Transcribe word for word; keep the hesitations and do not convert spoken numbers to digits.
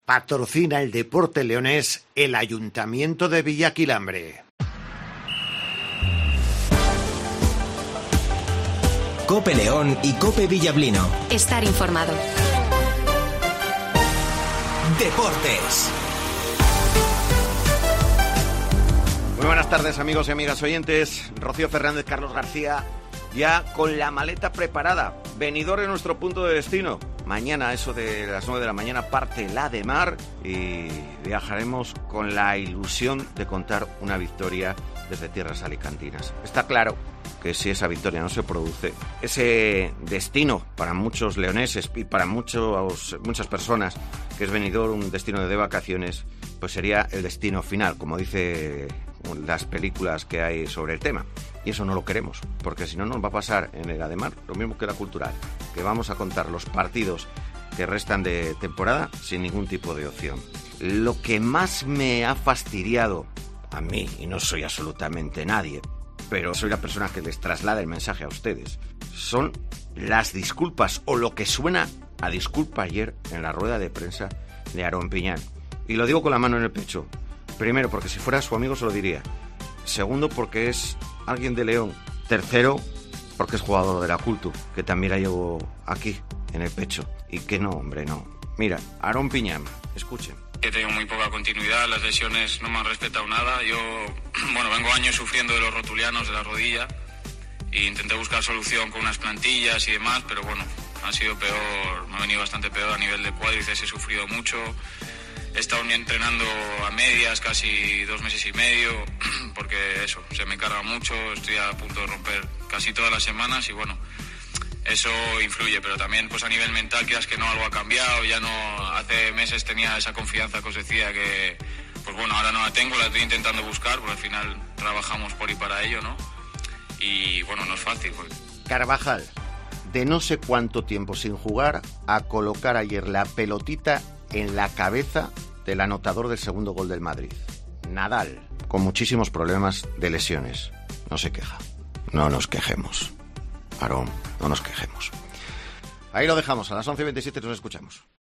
Patrocina el deporte leonés el Ayuntamiento de Villaquilambre. Cope León y Cope Villablino. Estar informado. Deportes. Muy buenas tardes, amigos y amigas oyentes. Rocío Fernández, Carlos García, ya con la maleta preparada. Benidorm es nuestro punto de destino. Mañana, a eso de las nueve de la mañana, parte la de mar y viajaremos con la ilusión de contar una victoria desde tierras alicantinas. Está claro que si esa victoria no se produce, ese destino para muchos leoneses y para muchos, muchas personas, que es Benidorm, un destino de vacaciones, pues sería el destino final, como dice las películas que hay sobre el tema. Y eso no lo queremos, porque si no nos va a pasar en el Ademar lo mismo que la Cultural, que vamos a contar los partidos que restan de temporada sin ningún tipo de opción. Lo que más me ha fastidiado a mí, y no soy absolutamente nadie, pero soy la persona que les traslada el mensaje a ustedes, son las disculpas, o lo que suena a disculpa ayer en la rueda de prensa de Aarón Piñán. Y lo digo con la mano en el pecho. Primero, porque si fuera su amigo se lo diría. Segundo, porque es alguien de León. Tercero, porque es jugador de la Cultu, que también la llevo aquí, en el pecho. Y que no, hombre, no. Mira, Aarón Piñán, escuchen. He tenido muy poca continuidad, las lesiones no me han respetado nada. Yo, bueno, vengo años sufriendo de los rotulianos de la rodilla e intenté buscar solución con unas plantillas y demás, pero bueno, ha sido peor, me ha venido bastante peor a nivel de cuádriceps, he sufrido mucho. He estado entrenando a medias, casi dos meses y medio, porque eso, se me carga mucho, estoy a punto de romper casi todas las semanas y bueno, eso influye, pero también pues a nivel mental, quieras que no, algo ha cambiado, ya no, hace meses tenía esa confianza que os decía que, pues bueno, ahora no la tengo, la estoy intentando buscar, porque al final trabajamos por y para ello, ¿no? Y bueno, no es fácil. Pues. Carvajal, de no sé cuánto tiempo sin jugar, a colocar ayer la pelotita en la cabeza del anotador del segundo gol del Madrid. Nadal, con muchísimos problemas de lesiones. No se queja. No nos quejemos. Aarón, no nos quejemos. Ahí lo dejamos. A las once y veintisiete nos escuchamos.